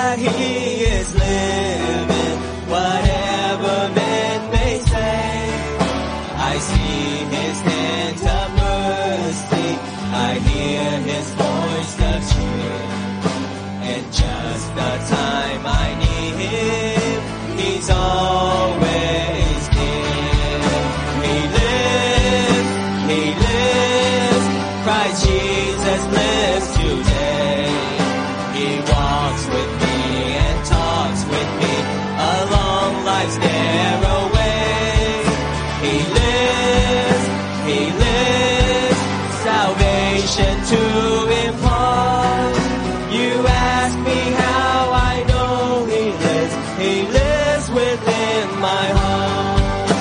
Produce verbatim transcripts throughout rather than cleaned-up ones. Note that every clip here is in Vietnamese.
that he is living, whatever men may say. I see his hands of mercy, I hear his voice of cheer. And just the time I need him, he's always near. He lives, he lives, Christ Jesus lives today. He walks with me and talks with me along life's narrow way. He lives, he lives, salvation to impart. You ask me how I know he lives, he lives within my heart.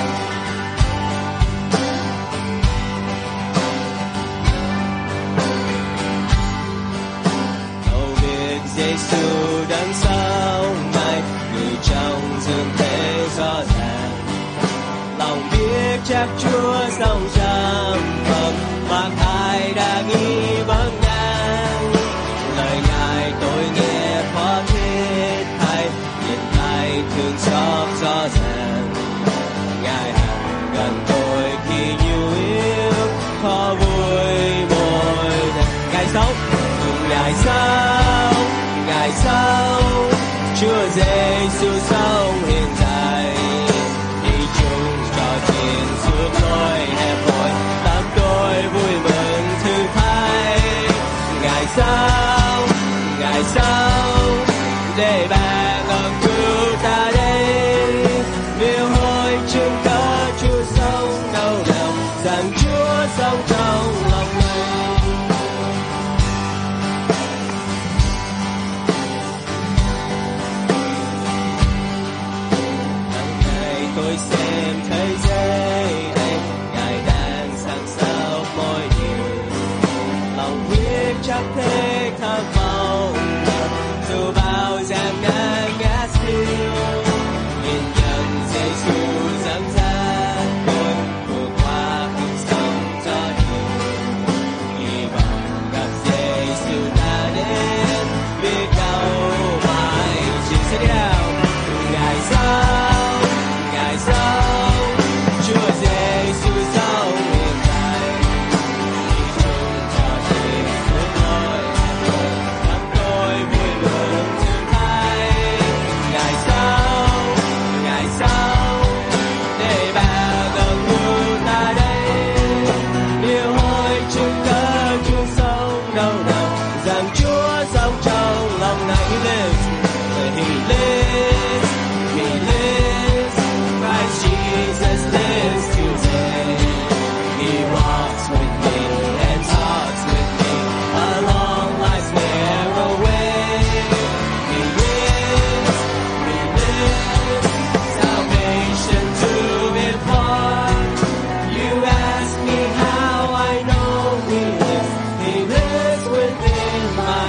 Dẫu biết Giêsu đằng sau này, người trong dương thế rõ ràng, lòng biết chắc Chúa sống trong phần, mặc ai đã nghi vấn ngang. Lời Ngài tôi nghe khó thiết thay, hiện tại thương xót rõ ràng. Ngài hằng gần tôi khi nhu yếu, khó vui bồi. Ngài sống, Ngài sống, Ngài sống, Chúa Giêsu sống hiện tại. Đi chung trò chuyện suốt lối hẹp hòi, tâm tôi vui mừng thư thái. Ngài sống, Ngài sống, để ban ơn cứu ta đây. Nếu hối chứng cớ Chúa sống đâu nào, rằng Chúa sống trong lòng này. Hằng ngày tôi xem thế giới này, Ngài đang sáng sao mọi điều. Lòng biết chắc thế thật mong mỏi, dù bao gian nan ngã siêu. Nhìn nhận Giêsu dẫn dắt tôi vượt qua cuộc sống gió nhiều. Hy vọng gặp Giêsu ta đến, biết đâu mãi chỉ sẽ đi đâu. Ngài sống, Ngài sống, Chúa Giêsu sống hiện tại. Đi chung trò chuyện suốt lối hẹp hòi, tâm tôi vui mừng thư thái. Ngài sống, Ngài sống, để ban ơn cứu ta đây. Điều hối chứng cớ Chúa sống đâu nào, rằng Chúa sống trong lòng này. He lives, He lives, He lives, Christ Jesus lives today. He walks with me and talks with me along life's narrow way. He lives, He lives, salvation to impart. You ask me how I know He lives, He lives within my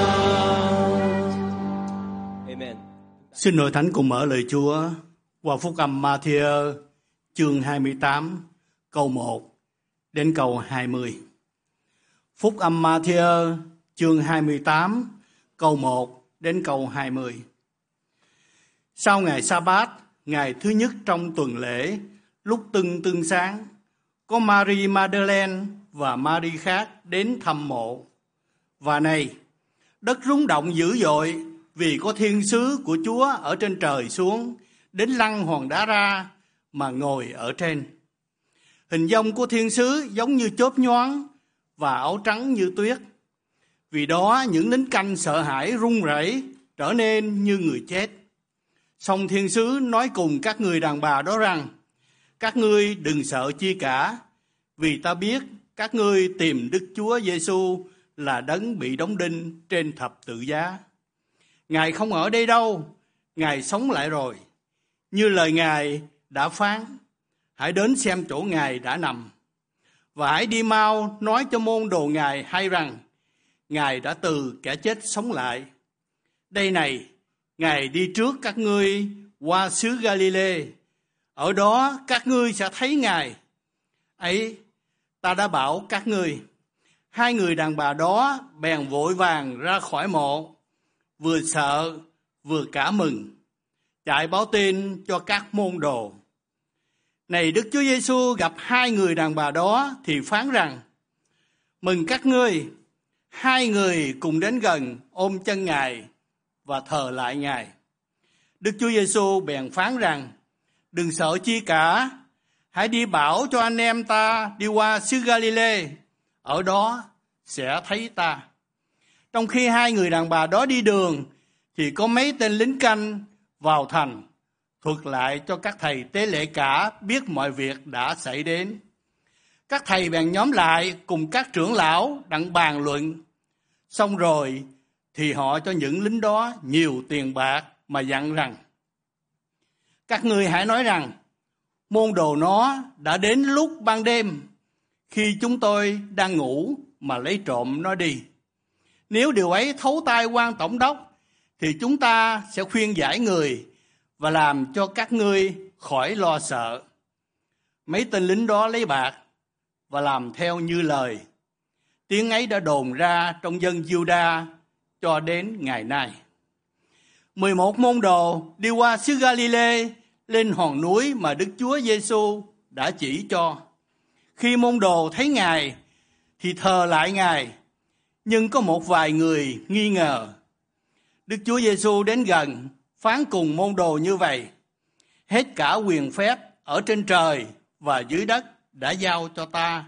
heart. Amen. Xin Hội Thánh cùng mở lời Chúa qua Phúc âm Ma-thi-ơ chương hai mươi tám câu một đến câu hai mươi. Phúc âm Ma-thi-ơ chương hai mươi tám câu một đến câu hai mươi. Sau ngày Sa-bát, ngày thứ nhất trong tuần lễ, lúc tưng tưng sáng, có Mary Magdalene và Mary khác đến thăm mộ. Và này, đất rung động dữ dội vì có thiên sứ của Chúa ở trên trời xuống, đến lăn hòn đá ra mà ngồi ở trên. Hình dong của thiên sứ giống như chớp nhoáng và áo trắng như tuyết. Vì đó những lính canh sợ hãi run rẩy, trở nên như người chết. Song thiên sứ nói cùng các người đàn bà đó rằng: các ngươi đừng sợ chi cả, vì ta biết các ngươi tìm Đức Chúa Giêsu là đấng bị đóng đinh trên thập tự giá. Ngài không ở đây đâu, Ngài sống lại rồi. Như lời Ngài đã phán, hãy đến xem chỗ Ngài đã nằm. Và hãy đi mau nói cho môn đồ Ngài hay rằng Ngài đã từ kẻ chết sống lại. Đây này, Ngài đi trước các ngươi qua xứ Galilee, ở đó các ngươi sẽ thấy Ngài. Ấy, ta đã bảo các ngươi. Hai người đàn bà đó bèn vội vàng ra khỏi mộ, vừa sợ vừa cả mừng, chạy báo tin cho các môn đồ. Này Đức Chúa Giêsu gặp hai người đàn bà đó thì phán rằng: mừng các ngươi. Hai người cùng đến gần ôm chân Ngài và thờ lại Ngài. Đức Chúa Giêsu bèn phán rằng: đừng sợ chi cả, hãy đi bảo cho anh em ta đi qua xứ Galilee, ở đó sẽ thấy ta. Trong khi hai người đàn bà đó đi đường thì có mấy tên lính canh vào thành, thuật lại cho các thầy tế lễ cả biết mọi việc đã xảy đến. Các thầy bèn nhóm lại cùng các trưởng lão đặng bàn luận. Xong rồi thì họ cho những lính đó nhiều tiền bạc mà dặn rằng: các ngươi hãy nói rằng môn đồ nó đã đến lúc ban đêm, khi chúng tôi đang ngủ mà lấy trộm nó đi. Nếu điều ấy thấu tai quan tổng đốc thì chúng ta sẽ khuyên giải người và làm cho các ngươi khỏi lo sợ. Mấy tên lính đó lấy bạc và làm theo như lời. Tiếng ấy đã đồn ra trong dân Giu-đa cho đến ngày nay. mười một môn đồ đi qua xứ Galilee lên hòn núi mà Đức Chúa Giêsu đã chỉ cho. Khi môn đồ thấy Ngài thì thờ lại Ngài, nhưng có một vài người nghi ngờ. Đức Chúa Giêsu đến gần phán cùng môn đồ như vậy: hết cả quyền phép ở trên trời và dưới đất đã giao cho ta.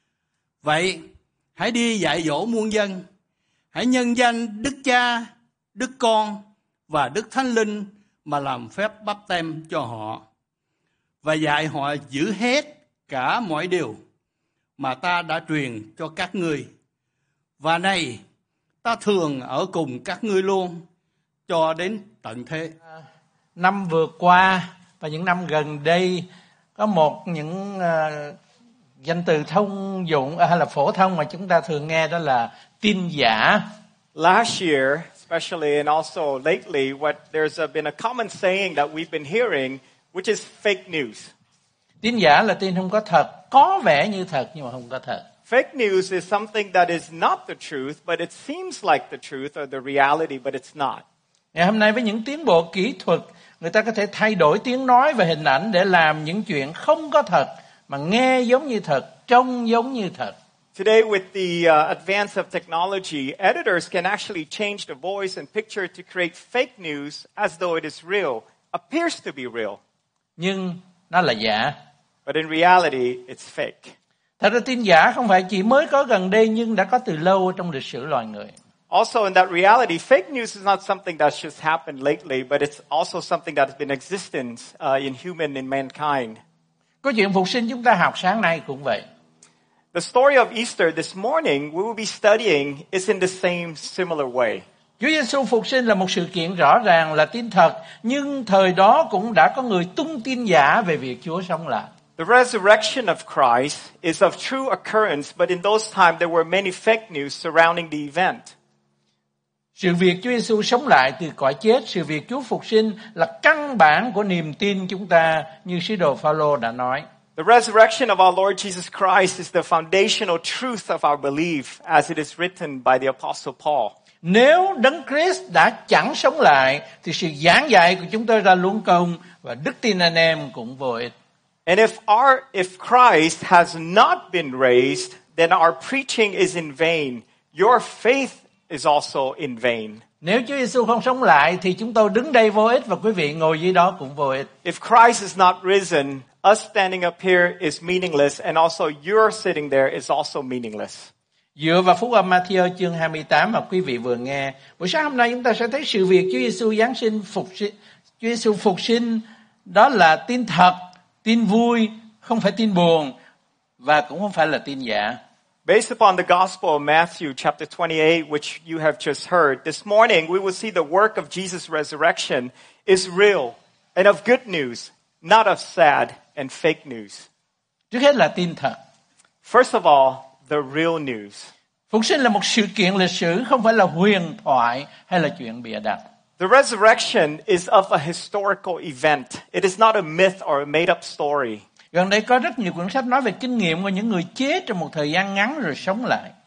Vậy hãy đi dạy dỗ muôn dân, hãy nhân danh Đức Cha, Đức Con và Đức Thánh Linh mà làm phép báp têm cho họ, và dạy họ giữ hết cả mọi điều mà ta đã truyền cho các ngươi. Và này, ta thường ở cùng các ngươi luôn cho đến tận thế. Năm vừa qua và những năm gần đây có một những uh, danh từ thông dụng hay là phổ thông mà chúng ta thường nghe, đó là tin giả. Last year, especially and also lately, what there's been a common saying that we've been hearing, which is fake news. Tin giả là tin không có thật, có vẻ như thật nhưng mà không có thật. Fake news is something that is not the truth, but it seems like the truth or the reality, but it's not. Ngày hôm nay với những tiến bộ kỹ thuật, người ta có thể thay đổi tiếng nói và hình ảnh để làm những chuyện không có thật mà nghe giống như thật, trông giống như thật. Today, with the uh, advance of technology, editors can actually change the voice and picture to create fake news as though it is real, appears to be real. Nhưng nó là giả. But in reality, it's fake. Thật ra tin giả không phải chỉ mới có gần đây nhưng đã có từ lâu trong lịch sử loài người. Also, in that reality, fake news is not something that's just happened lately, but it's also something that has been existent uh, in human, in mankind. Câu chuyện phục sinh chúng ta học sáng nay cũng vậy. The story of Easter this morning we will be studying is in the same similar way. Chúa Giêsu phục sinh là một sự kiện rõ ràng là tin thật, nhưng thời đó cũng đã có người tung tin giả về việc Chúa sống lại. The resurrection of Christ is of true occurrence, but in those times there were many fake news surrounding the event. Sự việc Chúa Giêsu sống lại từ cõi chết, sự việc Chúa phục sinh là căn bản của niềm tin chúng ta, như sứ đồ Phaolô đã nói. The resurrection of our Lord Jesus Christ is the foundational truth of our belief, as it is written by the Apostle Paul. Nếu Đấng Christ đã chẳng sống lại, thì sự giảng dạy của chúng tôi ra luống công và đức tin anh em cũng vô ích. And if our if Christ has not been raised, then our preaching is in vain. Your faith is also in vain. Nếu Chúa Giêsu không sống lại thì chúng tôi đứng đây vô ích và quý vị ngồi dưới đó cũng vô ích. If Christ is not risen, us standing up here is meaningless, and also your sitting there is also meaningless. Dựa vào Phúc âm Ma-thi-ơ chương hai mươi tám mà quý vị vừa nghe, buổi sáng hôm nay chúng ta sẽ thấy sự việc Chúa Giêsu giáng sinh phục sinh, Chúa Giêsu phục sinh đó là tin thật, tin vui, không phải tin buồn và cũng không phải là tin giả. Based upon the Gospel of Matthew chapter twenty-eight, which you have just heard, this morning we will see the work of Jesus' resurrection is real and of good news, not of sad and fake news. Trước hết là tin thật. First of all, the real news. Phục sinh là một sự kiện lịch sử, không phải là huyền thoại hay là chuyện bịa đặt. The resurrection is of a historical event. It is not a myth or a made-up story. Gần đây có rất nhiều quyển sách nói về kinh nghiệm của những người chết trong một thời gian ngắn rồi sống lại.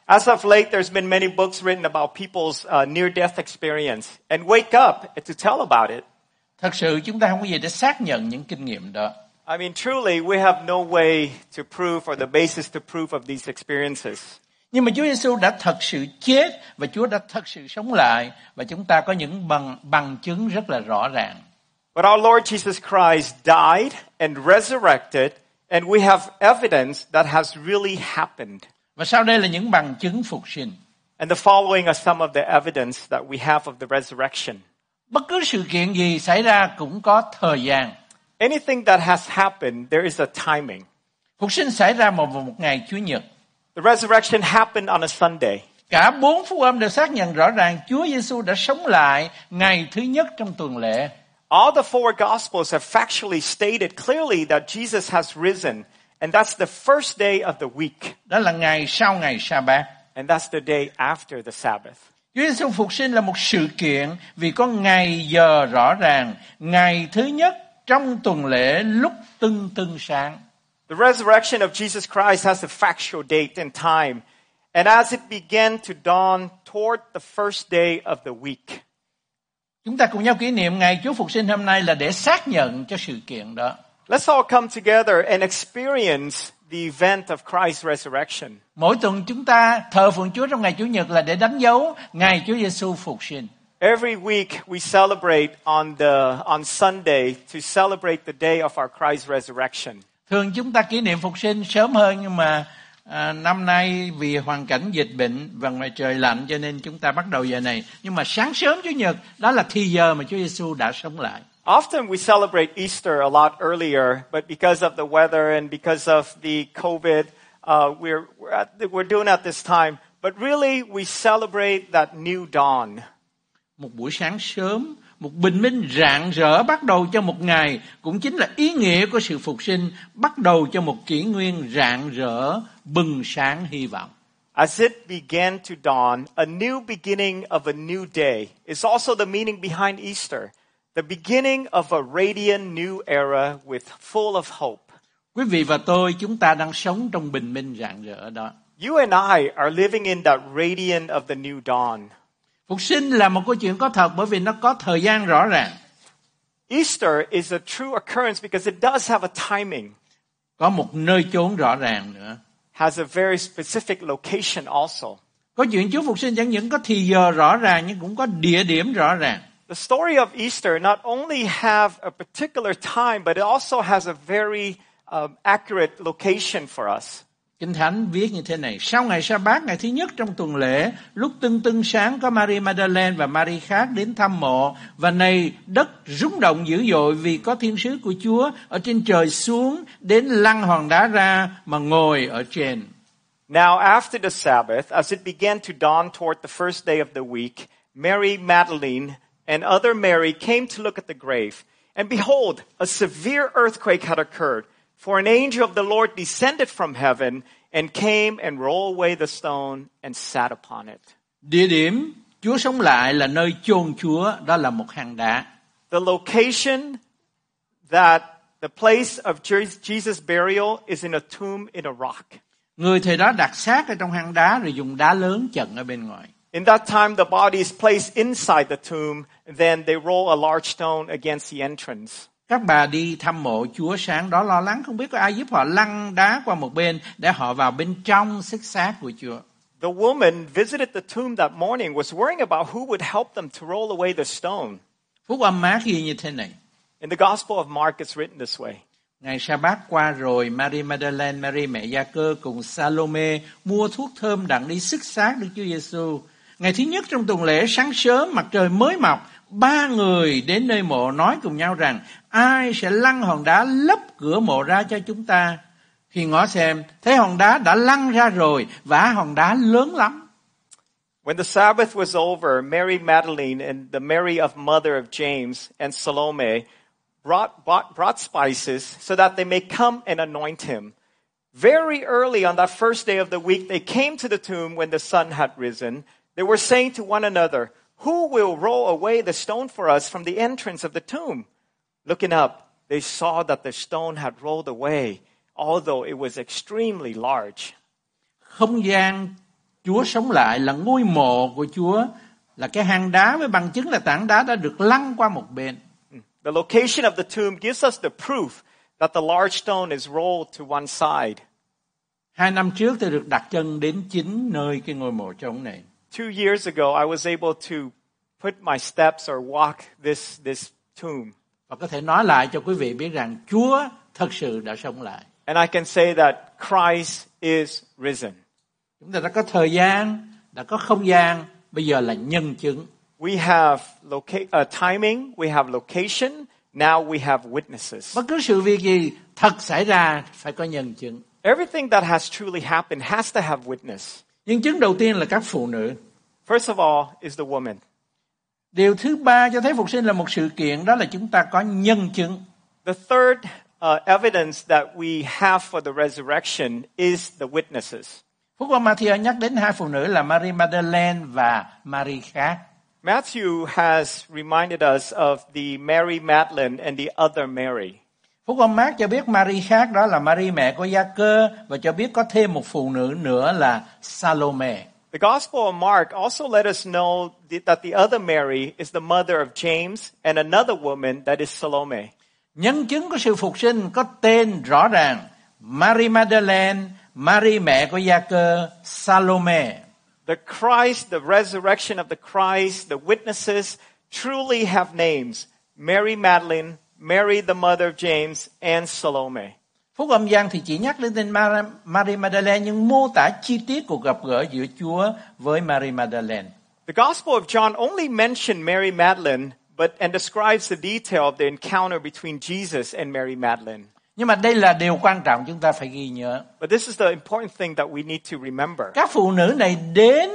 As of late, there's been many books written about people's uh, near-death experience. And wake up to tell about it. Thật sự chúng ta không có gì để xác nhận những kinh nghiệm đó. I mean, truly, we have no way to prove or the basis to prove of these experiences. Nhưng mà Chúa Giêsu đã thật sự chết và Chúa đã thật sự sống lại và chúng ta có những bằng bằng chứng rất là rõ ràng. But our Lord Jesus Christ died and resurrected, and we have evidence that has really happened. Và sau đây là những bằng chứng phục sinh. And the following are some of the evidence that we have of the resurrection. Bất cứ sự kiện gì xảy ra cũng có thời gian. Anything that has happened, there is a timing. Phục sinh xảy ra vào một ngày Chủ nhật. The resurrection happened on a Sunday. Cả bốn phúc âm đều xác nhận rõ ràng Chúa Giêsu đã sống lại ngày thứ nhất trong tuần lễ. All the four Gospels have factually stated clearly that Jesus has risen, and that's the first day of the week. Đó là ngày sau ngày Sa-bát. And that's the day after the Sabbath. Chúa Giêsu phục sinh là một sự kiện vì có ngày giờ rõ ràng, ngày thứ nhất trong tuần lễ lúc tưng tưng sáng. The resurrection of Jesus Christ has a factual date and time, and as it began to dawn toward the first day of the week. Chúng ta cùng nhau kỷ niệm ngày Chúa phục sinh hôm nay là để xác nhận cho sự kiện đó. Let's all come together and experience the event of Christ's resurrection. Mỗi tuần chúng ta thờ phượng Chúa trong ngày Chủ nhật là để đánh dấu ngày Chúa Giêsu phục sinh. Every week we celebrate on the on Sunday to celebrate the day of our Christ's resurrection. Thường chúng ta kỷ niệm phục sinh sớm hơn, nhưng mà à, năm nay vì hoàn cảnh dịch bệnh và ngoài trời lạnh cho nên chúng ta bắt đầu giờ này. Nhưng mà sáng sớm Chủ nhật đó là thì giờ mà Chúa Giêsu đã sống lại. Often we celebrate Easter a lot earlier, but because of the weather and because of the COVID, uh, we're we're, at, we're doing at this time. But really, we celebrate that new dawn. Một buổi sáng sớm, một bình minh rạng rỡ bắt đầu cho một ngày, cũng chính là ý nghĩa của sự phục sinh, bắt đầu cho một kỷ nguyên rạng rỡ, bừng sáng hy vọng. As it began to dawn, a new beginning of a new day is also the meaning behind Easter. The beginning of a radiant new era with full of hope. Quý vị và tôi, chúng ta đang sống trong bình minh rạng rỡ đó. You and I are living in that radiant of the new dawn. Phục sinh là một câu chuyện có thật bởi vì nó có thời gian rõ ràng. Easter is a true occurrence because it does have a timing. Có một nơi chốn rõ ràng nữa. Has a very specific location also. Có chuyện Chúa phục sinh chẳng những có thì giờ rõ ràng nhưng cũng có địa điểm rõ ràng. The story of Easter not only have a particular time, but it also has a very um, accurate location for us. Kinh Thánh viết như thế này: sau ngày Sa-bát, ngày thứ nhất trong tuần lễ, lúc tưng tưng sáng, có Mary Magdalene và Mary khác đến thăm mộ, và này đất rung động dữ dội vì có thiên sứ của Chúa ở trên trời xuống đến lăn hòn đá ra mà ngồi ở trên. Now after the Sabbath, as it began to dawn toward the first day of the week, Mary Magdalene and other Mary came to look at the grave, and behold, a severe earthquake had occurred. For an angel of the Lord descended from heaven and came and rolled away the stone and sat upon it. Địa điểm Chúa sống lại là nơi chôn Chúa, đó là một hang đá. The location that the place of Jesus' burial is in a tomb in a rock. Người thời đó đặt xác ở trong hang đá rồi dùng đá lớn chặn ở bên ngoài. In that time, the body is placed inside the tomb, then they roll a large stone against the entrance. Các bà đi thăm mộ Chúa sáng đó lo lắng không biết có ai giúp họ lăn đá qua một bên để họ vào bên trong xác xác của Chúa. The woman visited the tomb that morning was worrying about who would help them to roll away the stone. Phúc âm Mác ghi như thế này. In the Gospel of Mark, it's written this way. Ngày Sa-bát qua rồi, Mary Magdalene, Mary mẹ Gia-cơ cùng Salome mua thuốc thơm đặng đi xức xác Đức Chúa Giêsu. Ngày thứ nhất trong tuần lễ, sáng sớm mặt trời mới mọc, ba người đến nơi mộ nói cùng nhau rằng ai sẽ lăn hòn đá lấp cửa mộ ra cho chúng ta. Khi ngó xem, thấy hòn đá đã lăn ra rồi, và hòn đá lớn lắm. When the Sabbath was over, Mary Magdalene and the Mary of mother of James and Salome brought, brought, brought spices so that they may come and anoint him. Very early on that first day of the week, they came to the tomb when the sun had risen. They were saying to one another, who will roll away the stone for us from the entrance of the tomb? Looking up, they saw that the stone had rolled away, although it was extremely large. Không gian Chúa sống lại, là ngôi mộ của Chúa, là cái hang đá với bằng chứng là tảng đá đã được lăn qua một bên. The location of the tomb gives us the proof that the large stone is rolled to one side. Hai năm trước tôi được đặt chân đến chính nơi cái ngôi mộ trống này. Two years ago, I was able to put my steps or walk this, this tomb. Và có thể nói lại cho quý vị biết rằng Chúa thật sự đã sống lại. And I can say that Christ is risen. Chúng ta đã có thời gian, đã có không gian, bây giờ là nhân chứng. We have loca- uh, timing, we have location, now we have witnesses. Bất cứ sự việc gì thật xảy ra phải có nhân chứng. Everything that has truly happened has to have witness. Nhân chứng đầu tiên là các phụ nữ. First of all is the woman. Điều thứ ba cho thấy phục sinh là một sự kiện, đó là chúng ta có nhân chứng. The third uh, evidence that we have for the resurrection is the witnesses. Phúc âm Matthew nhắc đến hai phụ nữ là Mary Magdalene và Mary khác. Matthew has reminded us of the Mary Magdalene and the other Mary. Phúc âm Mác cho biết Mary khác đó là Mary mẹ của Gia-cơ, và cho biết có thêm một phụ nữ nữa là Salome. The Gospel of Mark also let us know that the other Mary is the mother of James and another woman that is Salome. Nhân chứng của sự phục sinh có tên rõ ràng: Mary Magdalene, Mary mẹ của Gia-cơ, Salome. The Christ, the resurrection of the Christ, the witnesses truly have names: Mary Magdalene, Mary the mother of James, and Salome. Phúc âm Giăng thì chỉ nhắc đến tên Mary Magdalene nhưng mô tả chi tiết cuộc gặp gỡ giữa Chúa với Mary Magdalene. The Gospel of John only mentioned Mary Magdalene, but and describes the detail of the encounter between Jesus and Mary Magdalene. Nhưng mà đây là điều quan trọng chúng ta phải ghi nhớ. But this is the important thing that we need to remember. Các phụ nữ này đến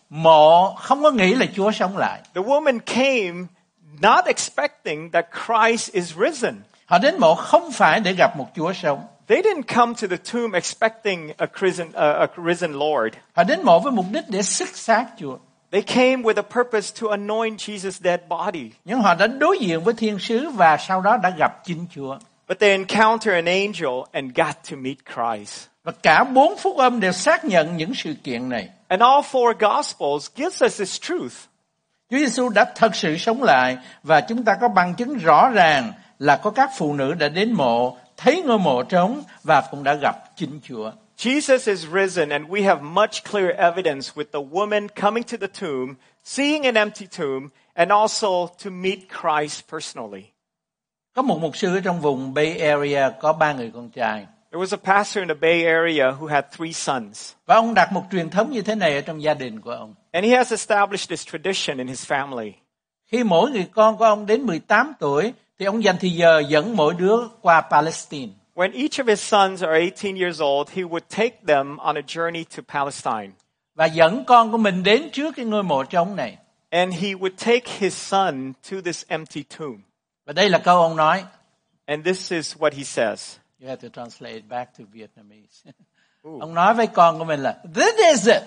mộ không có nghĩ là Chúa sống lại. The woman came not expecting that Christ is risen. Họ đến mộ không phải để gặp một Chúa sống. They didn't come to the tomb expecting a risen, uh, a risen Lord. Họ đến mộ với mục đích để xức xác Chúa. They came with a purpose to anoint Jesus' dead body. Nhưng họ đã đối diện với thiên sứ và sau đó đã gặp chính Chúa. But they encountered an angel and got to meet Christ. Và cả bốn phúc âm đều xác nhận những sự kiện này. And all four Gospels gives us this truth. Chúa Giêsu đã thật sự sống lại, và chúng ta có bằng chứng rõ ràng là có các phụ nữ đã đến mộ, thấy ngôi mộ trống và cũng đã gặp chính Chúa. Jesus is risen, and we have much clear evidence with the woman coming to the tomb, seeing an empty tomb, and also to meet Christ personally. Có một mục sư ở trong vùng Bay Area có ba người con trai. There was a pastor in the Bay Area who had three sons. Và ông đặt một truyền thống như thế này ở trong gia đình của ông. And he has established this tradition in his family. Khi mỗi người con của ông đến mười tám tuổi, thì ông dành thời giờ dẫn mỗi đứa qua Palestine. When each of his sons are eighteen years old, he would take them on a journey to Palestine. Và dẫn con của mình đến trước cái ngôi mộ trống này. And he would take his son to this empty tomb. Và đây là câu ông nói. And this is what he says. You have to translate back to Vietnamese. Ông nói với con của mình là this is it.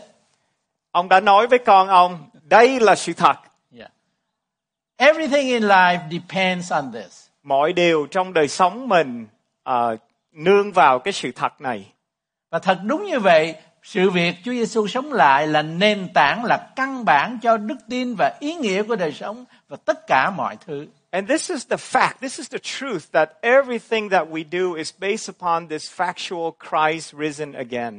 Ông đã nói với con ông, đây là sự thật. Yeah. Everything in life depends on this. Mọi điều trong đời sống mình uh, nương vào cái sự thật này. Và thật đúng như vậy, sự việc Chúa Giêsu sống lại là nền tảng, là căn bản cho đức tin và ý nghĩa của đời sống và tất cả mọi thứ. And this is the fact, this is the truth, that everything that we do is based upon this factual Christ risen again.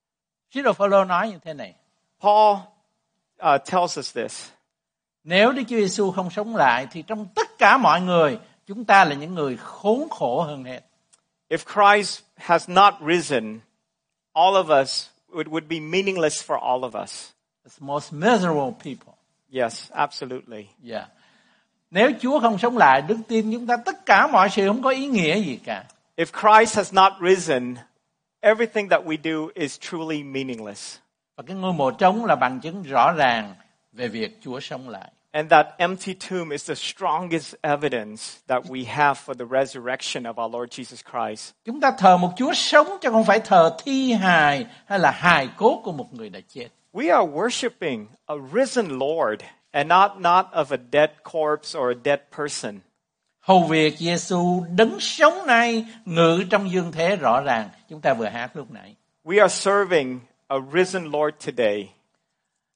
Sứ đồ Phaolô nói như thế này. Paul uh, tells us this. Nếu Đức Chúa Giêsu không sống lại thì trong tất cả mọi người, chúng ta là những người khốn khổ hơn hết. If Christ has not risen, all of us, it would be meaningless for all of us. It's the most miserable people. Yes, absolutely. Yeah. Nếu Chúa không sống lại, đức tin chúng ta tất cả mọi sự không có ý nghĩa gì cả. If Christ has not risen, everything that we do is truly meaningless. Và cái ngôi mộ trống là bằng chứng rõ ràng về việc Chúa sống lại. And that empty tomb is the strongest evidence that we have for the resurrection of our Lord Jesus Christ. Chúng ta thờ một Chúa sống chứ không phải thờ thi hài hay là hài cốt của một người đã chết. We are worshiping a risen Lord and not, not of a dead corpse or a dead person. Hầu việc Giêsu đấng sống nay ngự trong dương thế rõ ràng. Chúng ta vừa hát lúc nãy. We are serving a risen Lord today.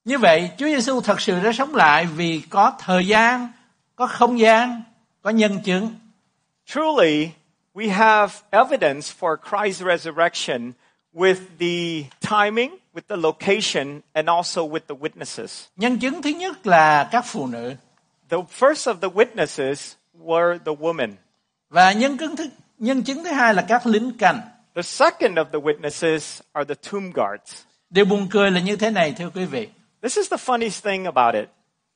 Như vậy, Chúa Giêsu thật sự đã sống lại vì có thời gian, có không gian, có nhân chứng. Truly, we have evidence for Christ's resurrection with the timing, with the location, and also with the witnesses. Nhân chứng thứ nhất là các phụ nữ. The first of the witnesses were the women. Và nhân chứng thứ nhân chứng thứ hai là các lính canh. The second of the witnesses are the tomb guards. Điều buồn cười là như thế này thưa quý vị. This is the funniest thing about it.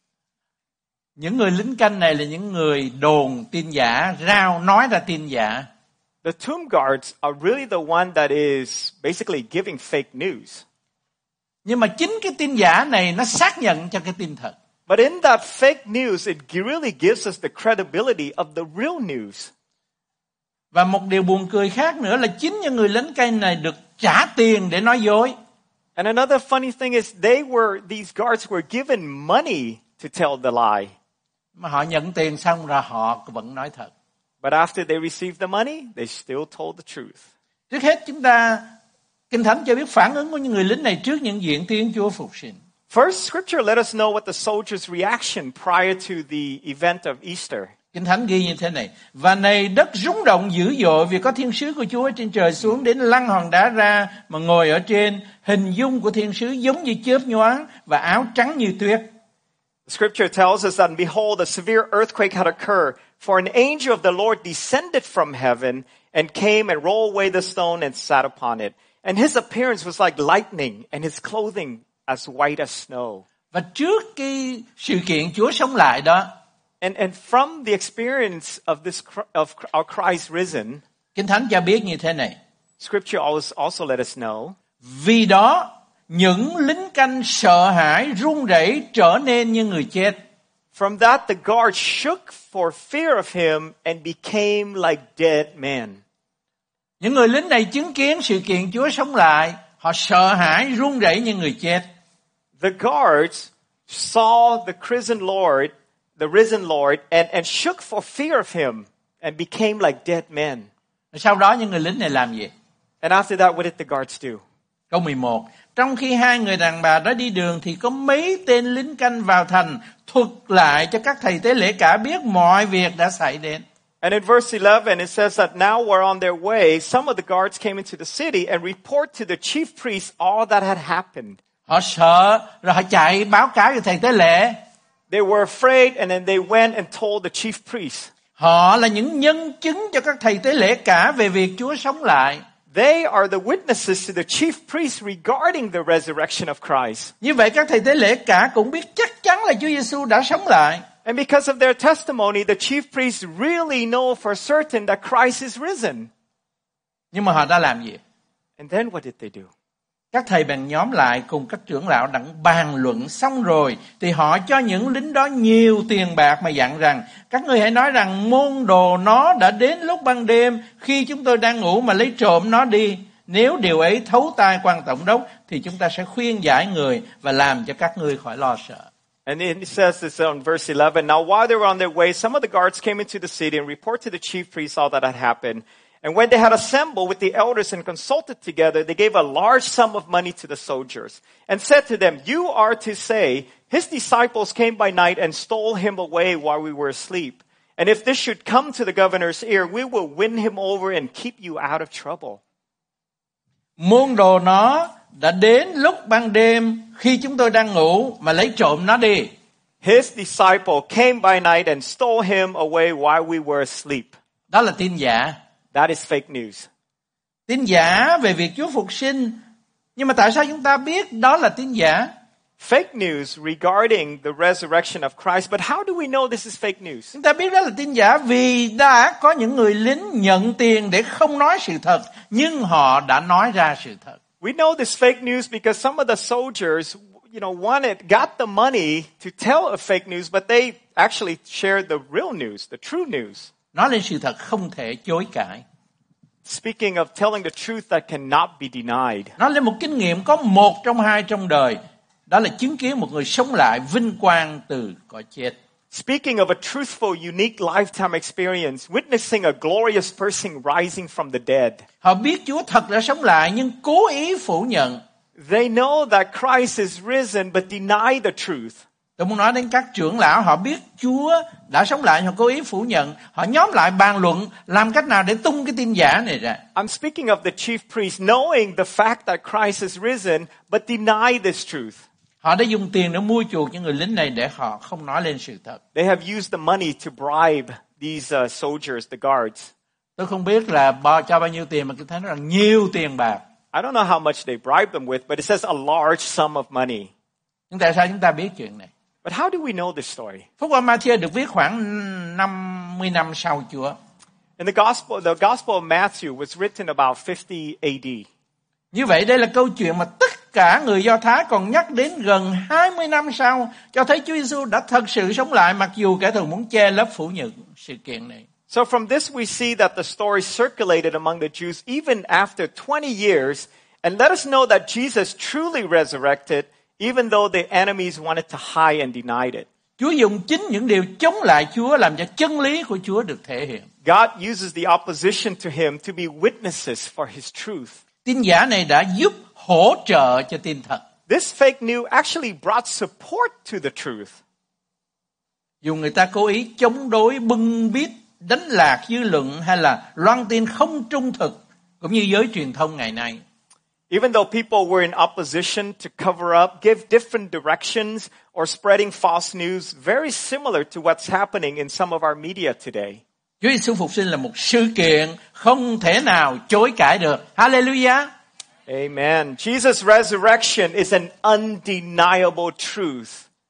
Những người lính canh này là những người đồn tin giả, rao nói ra tin giả. The tomb guards are really the one that is basically giving fake news. Nhưng mà chính cái tin giả này nó xác nhận cho cái tin thật. But in that fake news, it really gives us the credibility of the real news. Và một điều buồn cười khác nữa là chính những người lính canh này được trả tiền để nói dối. And another funny thing is they were, these guards were given money to tell the lie. Mà họ nhận tiền xong rồi họ vẫn nói thật. But after they received the money, they still told the truth. Trước hết chúng ta, Kinh Thánh cho biết phản ứng của những người lính này trước những diện Thiên Chúa phục sinh. First, Scripture let us know what the soldiers' reaction prior to the event of Easter. Kinh Thánh ghi như thế này: và này đất rung động dữ dội vì có thiên sứ của Chúa trên trời xuống đến lăn hòn đá ra mà ngồi ở trên, hình dung của thiên sứ giống như chớp nhoáng và áo trắng như tuyết. Scripture tells us that, and behold, a severe earthquake had occurred, for an angel of the Lord descended from heaven and came and rolled away the stone and sat upon it. And his appearance was like lightning, and his clothing as white as snow. Và trước cái sự kiện Chúa sống lại đó, And and from the experience of this of our Christ risen, Kinh Thánh cho biết như thế này: Scripture also also let us know. Vì đó những lính canh sợ hãi run rẩy trở nên như người chết. From that the guards shook for fear of him and became like dead men. Những người lính này chứng kiến sự kiện Chúa sống lại, họ sợ hãi run rẩy như người chết. The guards saw the risen Lord, the risen Lord, and, and shook for fear of him and became like dead men. Sau đó những người lính này làm gì? And after that, what did the guards do? Câu mười một. Trong khi hai người đàn bà đó đi đường thì có mấy tên lính canh vào thành thuật lại cho các thầy tế lễ cả biết mọi việc đã xảy đến. And in verse eleven, it says that now we're on their way. Some of the guards came into the city and report to the chief priests all that had happened. Họ sợ, rồi họ chạy báo cáo cho thầy tế lễ. They were afraid, and then they went and told the chief priests. Họ là những nhân chứng cho các thầy tế lễ cả về việc Chúa sống lại. They are the witnesses to the chief priests regarding the resurrection of Christ. Như vậy các thầy tế lễ cả cũng biết chắc chắn là Chúa Giêsu đã sống lại. And because of their testimony, the chief priests really know for certain that Christ is risen. Nhưng mà họ đã làm gì? And then what did they do? Các thầy bèn nhóm lại cùng các trưởng lão đặng bàn luận xong rồi, thì họ cho những lính đó nhiều tiền bạc mà dặn rằng: các ngươi hãy nói rằng môn đồ nó đã đến lúc ban đêm khi chúng tôi đang ngủ mà lấy trộm nó đi. Nếu điều ấy thấu tai quan tổng đốc thì chúng ta sẽ khuyên giải người và làm cho các ngươi khỏi lo sợ. And it says this on verse eleven. Now while they were on their way, some of the guards came into the city and reported to the chief priests all that had happened. And when they had assembled with the elders and consulted together, they gave a large sum of money to the soldiers and said to them, you are to say, his disciples came by night and stole him away while we were asleep. And if this should come to the governor's ear, we will win him over and keep you out of trouble. Môn đồ nó đã đến lúc ban đêm khi chúng tôi đang ngủ mà lấy trộm nó đi. His disciple came by night and stole him away while we were asleep. Đó là tin giả. That is fake news. Tin giả về việc Chúa phục sinh. Nhưng mà tại sao chúng ta biết đó là tin giả? Fake news regarding the resurrection of Christ. But how do we know this is fake news? Chúng ta biết đó là tin giả vì đã có những người lính nhận tiền để không nói sự thật, nhưng họ đã nói ra sự thật. We know this fake news because some of the soldiers, you know, wanted, got the money to tell a fake news, but they actually shared the real news, the true news. Nói lên sự thật không thể chối cãi. Speaking of telling the truth that cannot be denied. Nói lên một kinh nghiệm có một trong hai trong đời. Đó là chứng kiến một người sống lại vinh quang từ cõi chết. Speaking of a truthful, unique lifetime experience, witnessing a glorious person rising from the dead. Họ biết Chúa thật đã sống lại nhưng cố ý phủ nhận. They know that Christ is risen but deny the truth. Tôi muốn nói đến các trưởng lão, họ biết Chúa đã sống lại, họ cố ý phủ nhận, họ nhóm lại bàn luận làm cách nào để tung cái tin giả này ra. I'm speaking of the chief priests knowing the fact that Christ is risen but deny this truth. Họ đã dùng tiền để mua chuộc những người lính này để họ không nói lên sự thật. They have used the money to bribe these uh, soldiers, the guards. Tôi không biết là bao, cho bao nhiêu tiền, mà tôi thấy nó là nhiều tiền bạc. I don't know how much they bribed them with, but it says a large sum of money. Nhưng tại sao chúng ta biết chuyện này? But how do we know this story? Phúc âm Ma-thi-ơ được viết khoảng năm mươi năm sau Chúa. In the gospel, the Gospel of Matthew was written about fifty A D. Như vậy đây là câu chuyện mà tất cả người Do Thái còn nhắc đến gần hai mươi năm sau, cho thấy Chúa Giêsu đã thật sự sống lại, mặc dù kẻ thù muốn che lấp phủ nhận sự kiện này. So from this we see that the story circulated among the Jews even after twenty years, and let us know that Jesus truly resurrected, even though the enemies wanted to hide and denied it. Chúa dùng chính những điều chống lại Chúa làm cho chân lý của Chúa được thể hiện. God uses the opposition to him to be witnesses for his truth. Tin giả này đã giúp hỗ trợ cho tin thật. This fake news actually brought support to the truth. Dù người ta cố ý chống đối, bưng bít, đánh lạc dư luận hay là loan tin không trung thực, cũng như giới truyền thông ngày nay. Even though people were in opposition to cover up, give different directions, or spreading false news, very similar to what's happening in some of our media today. Chúa Giêsu phục sinh là một sự kiện không thể nào chối cãi được. Hallelujah. Amen. Jesus' resurrection is an undeniable truth.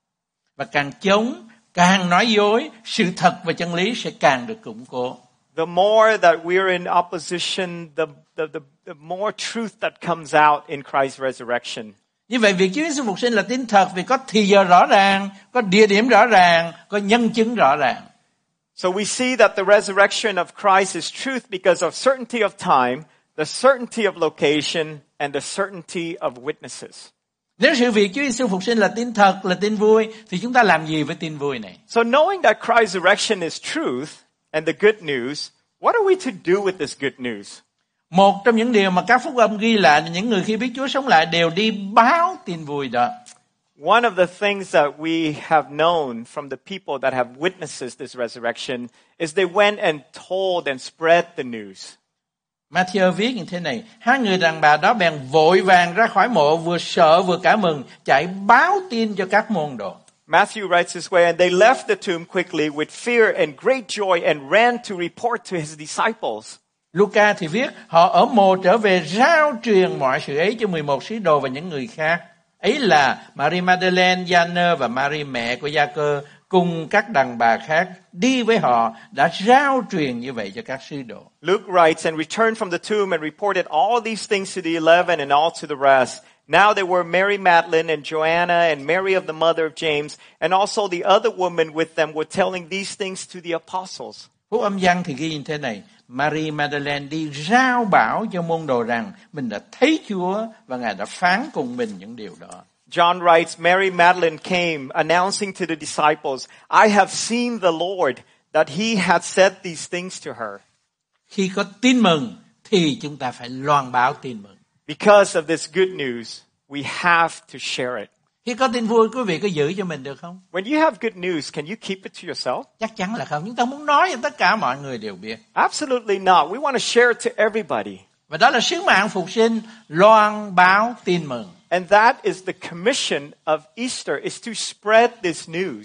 Và càng chống, càng nói dối, sự thật và chân lý sẽ càng được củng cố. The more that we're in opposition, the, the, the, the more truth that comes out in Christ's resurrection. Như vậy việc Chúa Giêsu phục sinh là tin thật vì có thì giờ rõ ràng, có địa điểm rõ ràng, có nhân chứng rõ ràng. So we see that the resurrection of Christ is truth because of certainty of time, the certainty of location, and the certainty of witnesses. Nếu sự việc Chúa Giêsu phục sinh là tin thật, là tin vui, thì chúng ta làm gì với tin vui này? So knowing that Christ's resurrection is truth and the good news, what are we to do with this good news? Một trong những điều mà các phúc âm ghi lại là những người khi biết Chúa sống lại đều đi báo tin vui đó. One of the things that we have known from the people that have witnessed this resurrection is they went and told and spread the news. Ma-thi-ơ viết như thế này: hai người đàn bà đó bèn vội vàng ra khỏi mộ, vừa sợ vừa cả mừng, chạy báo tin cho các môn đồ. Matthew writes this way, and they left the tomb quickly with fear and great joy and ran to report to his disciples. Luca thì viết họ ở mộ trở về rao truyền mọi sự ấy cho mười một sứ đồ và những người khác. Ấy là Marie Magdalene, Gianơ và Marie mẹ của Gia-cơ cùng các đàn bà khác đi với họ đã rao truyền như vậy cho các sứ đồ. Luke writes, and returned from the tomb and reported all these things to the eleven and all to the rest. Now there were Mary Magdalene and Joanna and Mary of the mother of James, and also the other women with them were telling these things to the apostles. Phúc âm Giăng thì ghi như thế này: Marie Magdalene đi rao bảo cho môn đồ rằng mình đã thấy Chúa và Ngài đã phán cùng mình những điều đó. John writes, Mary Magdalene came, announcing to the disciples, I have seen the Lord, that he had said these things to her. Khi có tin mừng thì chúng ta phải loan báo tin mừng. Because of this good news, we have to share it. Khi có tin vui, quý vị có giữ cho mình được không? When you have good news, can you keep it to yourself? Chắc chắn là không. Chúng ta muốn nói cho tất cả mọi người đều biết. Absolutely not. We want to share it to everybody. Và đó là sứ mạng phục sinh, loan báo tin mừng. And that is the commission of Easter, is to spread this news.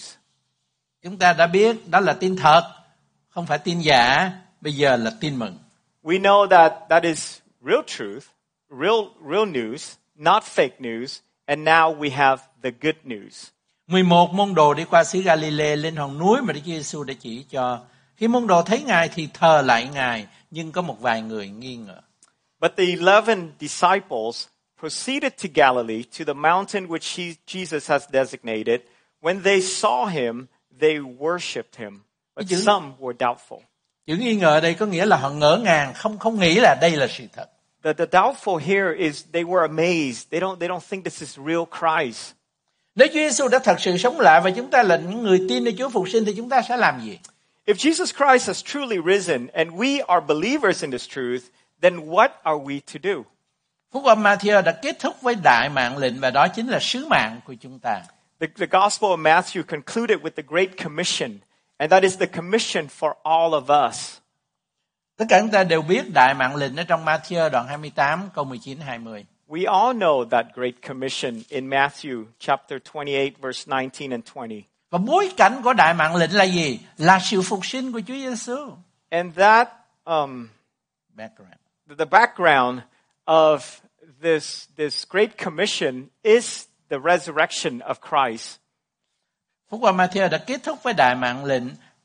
Chúng ta đã biết đó là tin thật, không phải tin giả, bây giờ là tin mừng. We know that that is real truth, real real news, not fake news, and now we have the good news. mười một môn đồ đi qua xứ Galilee lên hòn núi mà Đức Chúa Giêsu đã chỉ cho. Khi môn đồ thấy Ngài thì thờ lại Ngài, nhưng có một vài người nghi ngờ. But the eleven disciples proceeded to Galilee, to the mountain which he, Jesus has designated. When they saw him, they worshipped him. But Chữ, some were doubtful. chữ nghi ngờ đây có nghĩa là họ ngỡ ngàng, không không nghĩ là đây là sự thật. The, the doubtful here is they were amazed. They don't, they don't think this is real Christ. Nếu Chúa Giêsu đã thật sự sống lại và chúng ta là những người tin nơi Chúa phục sinh thì chúng ta sẽ làm gì? If Jesus Christ has truly risen and we are believers in this truth, then what are we to do? Phúc âm Matthew đã kết thúc với đại mạng lệnh và đó chính là sứ mạng của chúng ta. The, the Gospel of Matthew concluded with the Great Commission, and that is the commission for all of us. Tất cả chúng ta đều biết đại mạng lệnh ở trong Matthew đoạn hai mươi tám câu mười chín hai mươi. We all know that Great Commission in Matthew chapter twenty-eight, verse nineteen and twenty. Và bối cảnh của đại mạng lệnh là gì? Là sự phục sinh của Chúa Giêsu. And that um, Background. the background of this this Great Commission is the resurrection of Christ. Phúc âm Matthew đã kết thúc với đại mạng lệnh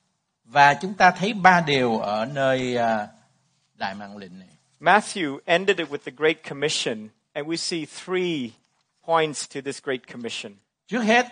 và chúng ta thấy ba điều ở nơi uh, đại mạng lệnh này. Matthew ended it with the Great Commission, and we see three points to this Great Commission. Trước hết,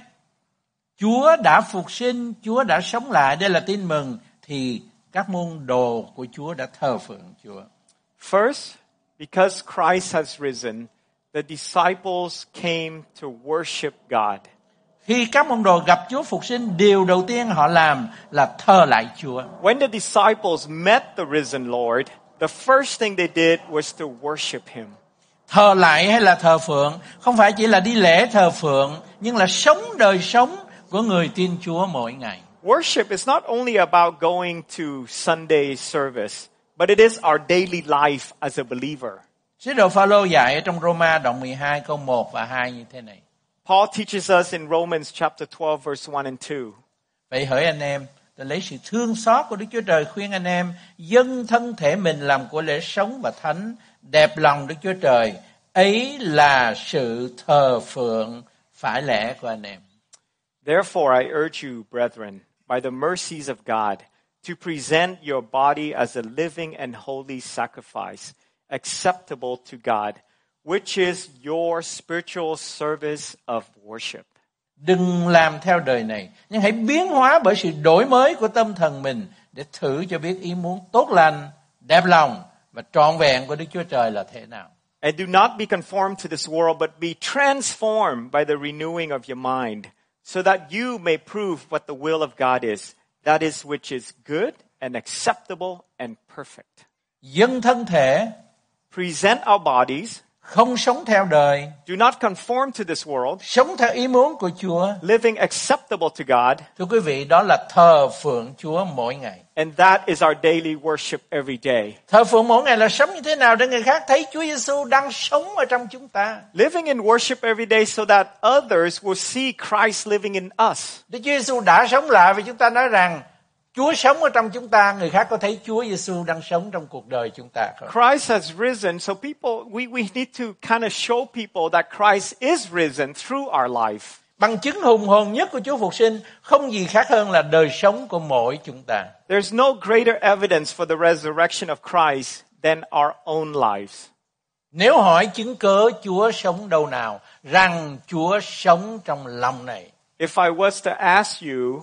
Chúa đã phục sinh, Chúa đã sống lại, đây là tin mừng, thì các môn đồ của Chúa đã thờ phượng Chúa. First, because Christ has risen, the disciples came to worship God. Khi các môn đồ gặp Chúa phục sinh, điều đầu tiên họ làm là thờ lại Chúa. When the disciples met the risen Lord, the first thing they did was to worship Him. Thờ lại hay là thờ phượng không phải chỉ là đi lễ thờ phượng, nhưng là sống đời sống của người tin Chúa mỗi ngày. Worship is not only about going to Sunday service, but it is our daily life as a believer. Sứ đồ Phaolô dạy ở trong Roma đoạn mười hai câu một và hai như thế này. Paul teaches us in Romans chapter twelve, verse one and two. Vậy hỡi anh em, tôi lấy sự thương xót của Đức Chúa Trời khuyên anh em dâng thân thể mình làm của lễ sống và thánh, đẹp lòng Đức Chúa Trời. Ấy là sự thờ phượng phải lẽ của anh em. Therefore, I urge you, brethren, by the mercies of God, to present your body as a living and holy sacrifice, acceptable to God, which is your spiritual service of worship. Đừng làm theo đời này, nhưng hãy biến hóa bởi sự đổi mới của tâm thần mình để thử cho biết ý muốn tốt lành, đẹp lòng và trọn vẹn của Đức Chúa Trời là thế nào. And do not be conformed to this world, but be transformed by the renewing of your mind, so that you may prove what the will of God is, that is which is good and acceptable and perfect. Dâng thân thể, Present our bodies, không sống theo đời, do not conform to this world, sống theo ý muốn của Chúa. living acceptable to God, Thưa quý vị, đó là thờ phượng Chúa mỗi ngày. and that is our daily worship every day. Thờ phượng mỗi ngày là sống như thế nào để người khác thấy Chúa Giêsu đang sống ở trong chúng ta. Living in worship every day so that others will see Christ living in us. Đức Chúa Giêsu đã sống lại và chúng ta nói rằng Chúa sống ở trong chúng ta, người khác có thấy Chúa Giêsu đang sống trong cuộc đời chúng ta không? Christ has risen, so people we, we need to kind of show people that Christ is risen through our life. Bằng chứng hùng hồn nhất của Chúa phục sinh không gì khác hơn là đời sống của mỗi chúng ta. There's no greater evidence for the resurrection of Christ than our own lives. Nếu hỏi chứng cớ Chúa sống đâu nào, rằng Chúa sống trong lòng này. If I was to ask you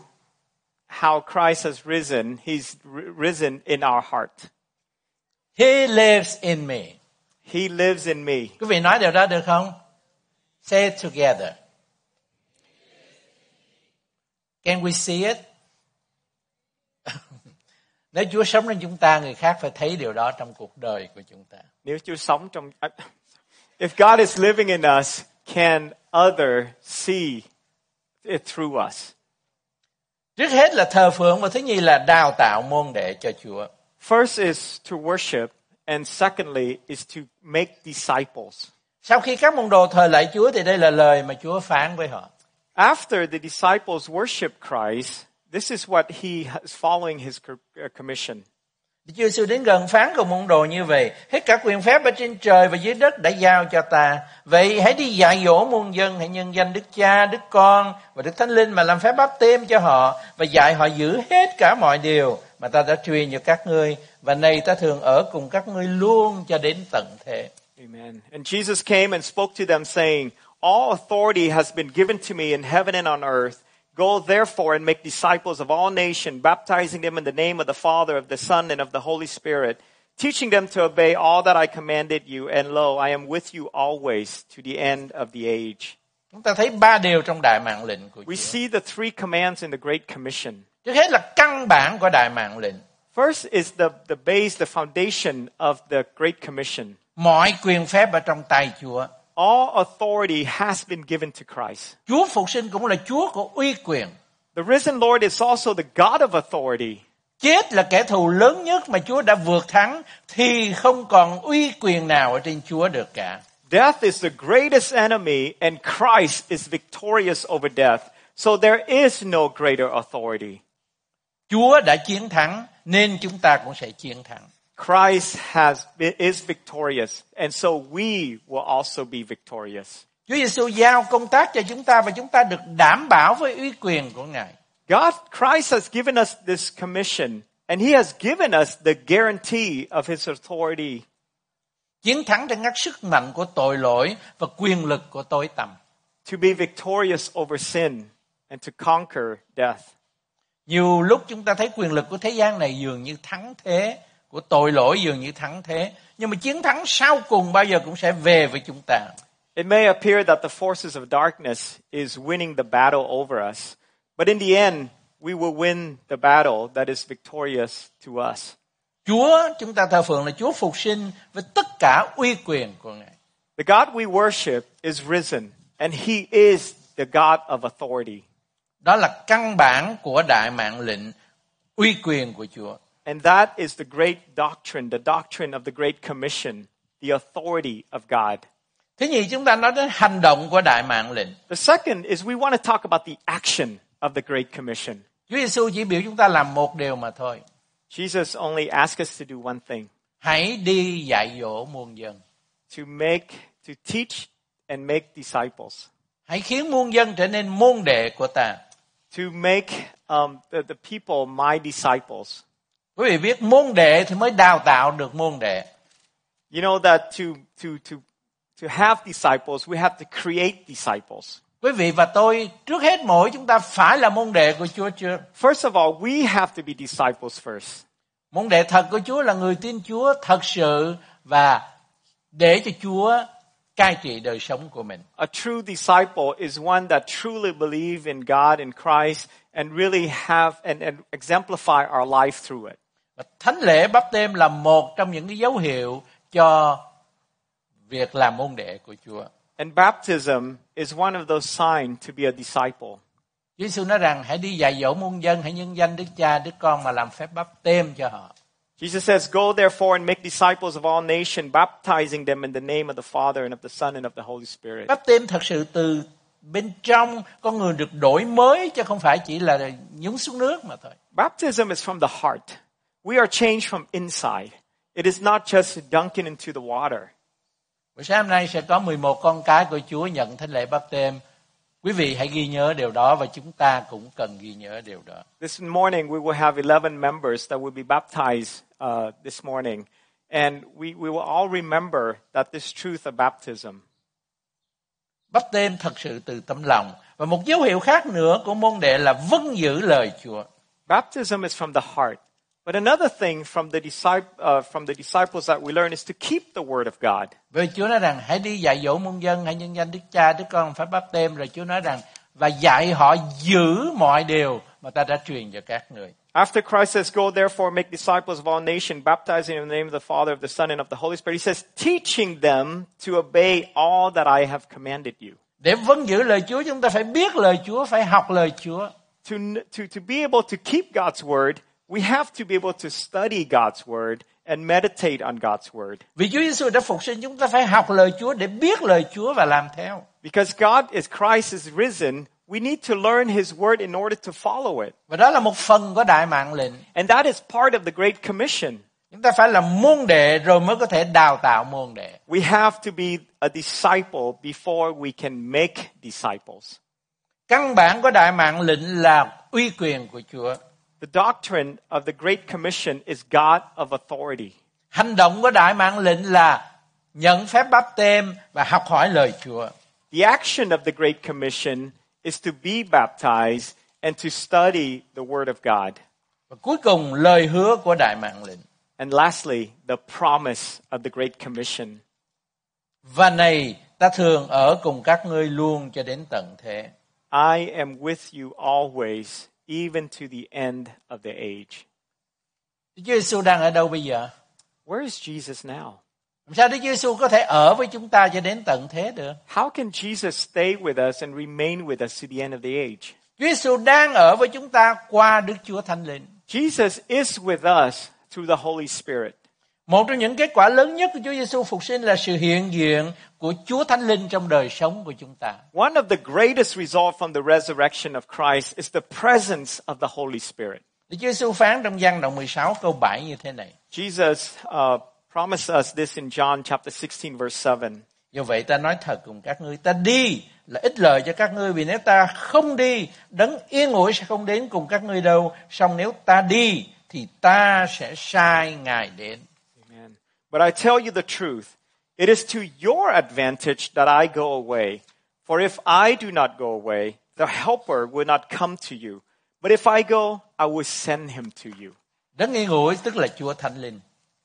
how Christ has risen, he's risen in our heart. He lives in me. He lives in me. Quý vị nói điều đó được không? Say it together. Can we see it? Nếu Chúa sống trong chúng ta, người khác phải thấy điều đó trong cuộc đời của chúng ta. Nếu Chúa sống trong If God is living in us, can others see it through us? Trước hết là thờ phượng và thứ nhì là đào tạo môn đệ cho Chúa. First is to worship, and secondly is to make disciples. Sau khi các môn đồ thờ lại Chúa thì đây là lời mà Chúa phán với họ. After the disciples worship Christ, this is what he is following his commission. Đức Chúa Giêsu đến gần phán cùng môn đồ như vậy: hết cả quyền phép ở trên trời và dưới đất đã giao cho ta. Vậy hãy đi dạy dỗ muôn dân, hãy nhân danh Đức Cha, Đức Con và Đức Thánh Linh mà làm phép báp têm cho họ và dạy họ giữ hết cả mọi điều mà ta đã truyền cho các ngươi. Và này ta thường ở cùng các ngươi luôn cho đến tận thế. Amen. And Jesus came and spoke to them saying, all authority has been given to me in heaven and on earth. Go therefore and make disciples of all nations, baptizing them in the name of the Father, of the Son, and of the Holy Spirit, teaching them to obey all that I commanded you. And lo, I am with you always to the end of the age. Chúng ta thấy ba điều trong đại mạng lệnh của We Chúa. see the three commands in the Great Commission. Trước hết là căn bản của đại mạng lệnh. First is the, the base, the foundation of the Great Commission. Mọi quyền phép ở trong tay Chúa. All authority has been given to Christ. Chúa phục sinh cũng là Chúa của uy quyền. The risen Lord is also the God of authority. Chết là kẻ thù lớn nhất mà Chúa đã vượt thắng, thì không còn uy quyền nào ở trên Chúa được cả. Death is the greatest enemy and Christ is victorious over death. So there is no greater authority. Chúa đã chiến thắng nên chúng ta cũng sẽ chiến thắng. Christ has is victorious and so we will also be victorious. Chúa Giêsu giao công tác cho chúng ta và chúng ta được đảm bảo với uy quyền của Ngài. God, Christ has given us this commission and he has given us the guarantee of his authority. Chiến thắng trên các sức mạnh của tội lỗi và quyền lực của tối tăm. To be victorious over sin and to conquer death. Nhiều lúc chúng ta thấy quyền lực của thế gian này dường như thắng thế, của tội lỗi dường như thắng thế, nhưng mà chiến thắng sau cùng bao giờ cũng sẽ về với chúng ta. It may appear that the forces of darkness is winning the battle over us, but in the end, we will win the battle that is victorious to us. Chúa, chúng ta thờ phượng là Chúa phục sinh với tất cả uy quyền của Ngài. The God we worship is risen, and he is the God of authority. Đó là căn bản của đại mạng lệnh, uy quyền của Chúa. And that is the great doctrine, the doctrine of the Great Commission, the authority of God. Thứ nhì, chúng ta nói đến hành động của đại mạng lệnh. The second is we want to talk about the action of the Great Commission. Chúa Giêsu chỉ biểu chúng ta làm một điều mà thôi. Jesus only asked us to do one thing. Hãy đi dạy dỗ muôn dân. To make, to teach and make disciples. Hãy khiến muôn dân trở nên môn đệ của ta. To make um, the, the people my disciples. Quý vị biết môn đệ thì mới đào tạo được môn đệ. You know that to, to, to, to have disciples, we have to create disciples. Quý vị và tôi, trước hết mỗi chúng ta phải là môn đệ của Chúa chưa? First of all, we have to be disciples first. Môn đệ thật của Chúa là người tin Chúa thật sự và để cho Chúa cai trị đời sống của mình. A true disciple is one that truly believe in God and Christ and really have and, and exemplify our life through it. Và thánh lễ báp têm là một trong những cái dấu hiệu cho việc làm môn đệ của Chúa. And baptism is one of those signs to be a disciple. Chúa Giêsu nói rằng hãy đi dạy dỗ muôn dân, hãy nhân danh Đức Cha, Đức Con mà làm phép báp têm cho họ. Jesus says, "Go therefore and make disciples of all nations, baptizing them in the name of the Father and of the Son and of the Holy Spirit." Báp têm thật sự từ bên trong con người được đổi mới chứ không phải chỉ là nhúng xuống nước mà thôi. Baptism is from the heart. We are changed from inside. It is not just dunking into the water. Buổi sáng hôm nay sẽ có mười một con cái của Chúa nhận thánh lễ báp têm. Quý vị hãy ghi nhớ điều đó và chúng ta cũng cần ghi nhớ điều đó. This morning we will have eleven members that will be baptized uh, this morning. And we, we will all remember that this truth of baptism. Báp têm thật sự từ tấm lòng. Và một dấu hiệu khác nữa của môn đệ là vâng giữ lời Chúa. Baptism is from the heart. But another thing from the, disciple, uh, from the disciples that we learn is to keep the word of God. Vì Chúa nói rằng hãy đi dạy dỗ muôn dân, hãy nhân danh Đức Cha, Đức Con phải báp têm. Rồi Chúa nói rằng và dạy họ giữ mọi điều mà ta đã truyền cho các người. After Christ says, "Go therefore make disciples of all nations, baptizing in the name of the Father, of the Son, and of the Holy Spirit," he says, teaching them to obey all that I have commanded you. Để vâng giữ lời Chúa, chúng ta phải biết lời Chúa, phải học lời Chúa. To, to, to be able to keep God's word, we have to be able to study God's word and meditate on God's word. Vì Chúa Giêsu đã phục sinh, chúng ta phải học lời Chúa để biết lời Chúa và làm theo. Because God is Christ is risen, we need to learn his word in order to follow it. Và đó là một phần của đại mạng lệnh. And that is part of the Great Commission. Chúng ta phải là môn đệ rồi mới có thể đào tạo môn đệ. We have to be a disciple before we can make disciples. Căn bản của đại mạng lệnh là uy quyền của Chúa. The doctrine of the Great Commission is God of authority. Hành động của đại mạng lệnh là nhận phép báp têm và học hỏi lời Chúa. The action of the Great Commission is to be baptized and to study the Word of God. Và cuối cùng lời hứa của đại mạng lệnh. And lastly, the promise of the Great Commission. Và này ta thường ở cùng các ngươi luôn cho đến tận thế. I am with you always, even to the end of the age. Chúa Giêsu đang ở đâu bây giờ? Where is Jesus now? Làm sao Đức Chúa Giêsu có thể ở với chúng ta cho đến tận thế được? How can Jesus stay with us and remain with us to the end of the age? Chúa Giêsu đang ở với chúng ta qua Đức Chúa Thánh Linh. Jesus is with us through the Holy Spirit. Một trong những kết quả lớn nhất của Chúa Giêsu phục sinh là sự hiện diện của Chúa Thánh Linh trong đời sống của chúng ta. One of the greatest results from the resurrection of Christ is the presence of the Holy Spirit. Đức Chúa Giêsu phán trong Giăng đoạn mười sáu câu bảy như thế này. Jesus uh, promised us this in John chapter sixteen verse seven. Do vậy ta nói thật cùng các ngươi, ta đi là ích lợi cho các ngươi, vì nếu ta không đi, đấng yên ủi sẽ không đến cùng các ngươi đâu. Song nếu ta đi thì ta sẽ sai Ngài đến. Amen. But I tell you the truth, it is to your advantage that I go away. For if I do not go away, the Helper will not come to you. But if I go, I will send him to you. Đấng yên ủi tức là Chúa Thánh Linh.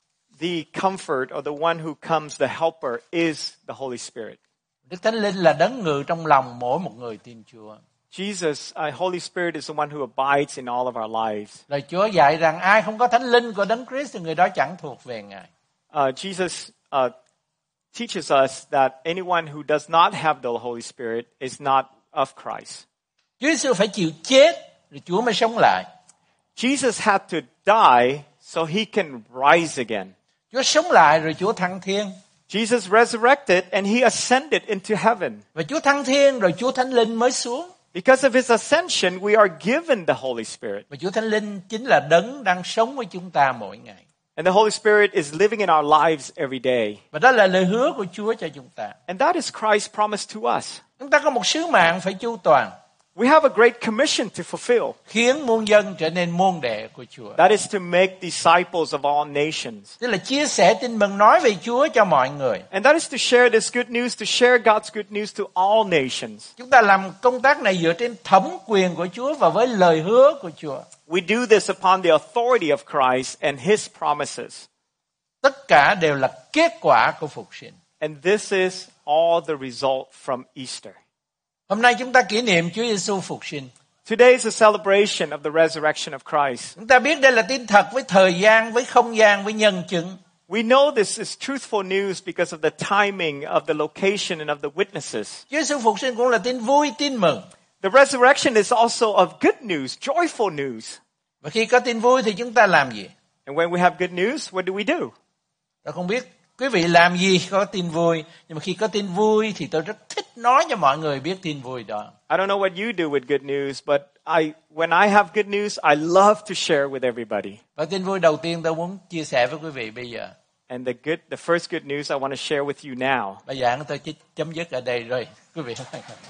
The comfort or the one who comes, the Helper, is the Holy Spirit. Đức Thánh Linh là đấng ngự trong lòng mỗi một người tin Chúa. Jesus, uh, Holy Spirit is the one who abides in all of our lives. Lời Chúa dạy rằng ai không có Thánh Linh của Đấng Christ thì người đó chẳng thuộc về Ngài. Uh, Jesus uh, teaches us that anyone who does not have the Holy Spirit is not of Christ. Chúa Giêsu phải chịu chết rồi Chúa mới sống lại. Jesus had to die so he can rise again. Chúa sống lại rồi Chúa thăng thiên. Jesus resurrected and he ascended into heaven. Và Chúa thăng thiên rồi Chúa Thánh Linh mới xuống. Because of his ascension, we are given the Holy Spirit. Và Chúa Thánh Linh chính là đấng đang sống với chúng ta mỗi ngày. And the Holy Spirit is living in our lives every day. Và đó là lời hứa của Chúa cho chúng ta. And that is Christ's promise to us. Chúng ta có một sứ mạng phải chu toàn. We have a great commission to fulfill. Khiến muôn dân trở nên môn đệ của Chúa. That is to make disciples of all nations. Tức là chia sẻ tin mừng nói về Chúa cho mọi người. And that is to share this good news, to share God's good news to all nations. Chúng ta làm công tác này dựa trên thẩm quyền của Chúa và với lời hứa của Chúa. We do this upon the authority of Christ and his promises. Tất cả đều là kết quả của phục sinh. And this is all the result from Easter. Hôm nay chúng ta kỷ niệm Chúa Giêsu phục sinh. Today is a celebration of the resurrection of Christ. Chúng ta biết đây là tin thật với thời gian, với không gian, với nhân chứng. We know this is truthful news because of the timing, of the location, and of the witnesses. Chúa Giêsu phục sinh cũng là tin vui, tin mừng. The resurrection is also of good news, joyful news. Và khi có tin vui thì chúng ta làm gì? And when we have good news, what do we do? Tôi không biết quý vị làm gì có tin vui, nhưng mà khi có tin vui thì tôi rất thích nói cho mọi người biết tin vui đó. I don't know what you do with good news, but I, when I have good news, I love to share with everybody. Và tin vui đầu tiên tôi muốn chia sẻ với quý vị bây giờ. And the good, the first good news I want to share with you now. Bây giờ tôi chỉ chấm dứt ở đây rồi, quý vị.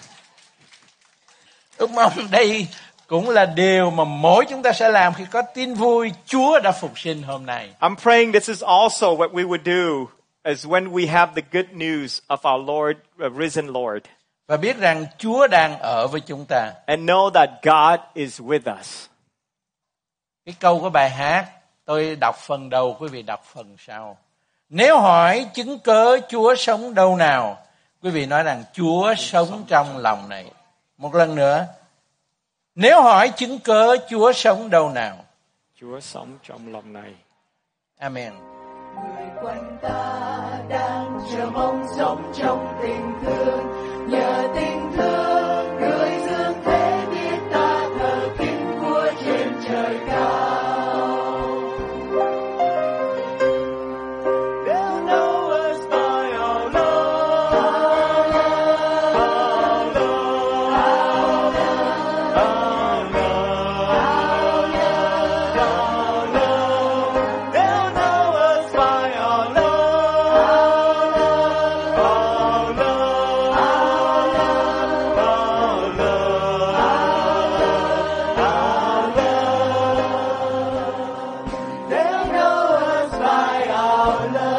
Ước mong đây cũng là điều mà mỗi chúng ta sẽ làm khi có tin vui Chúa đã phục sinh hôm nay. I'm praying this is also what we would do as when we have the good news of our Lord, uh, risen Lord. Và biết rằng Chúa đang ở với chúng ta. And know that God is with us. Cái câu của bài hát tôi đọc phần đầu, quý vị đọc phần sau. Nếu hỏi chứng cớ Chúa sống đâu nào, quý vị nói rằng Chúa sống trong lòng này. Một lần nữa. Nếu hỏi chứng cớ Chúa sống đâu nào, Chúa sống trong lòng này. Amen. Người quanh ta đang chờ mong sống trong tình thương, nhờ tình thương người dương thế biết ta thờ kính của trên trời cao. They'll know us by our love, our love, our love, our love, our love. They'll know us by our love, our love, our love, our love. They'll know us by our love.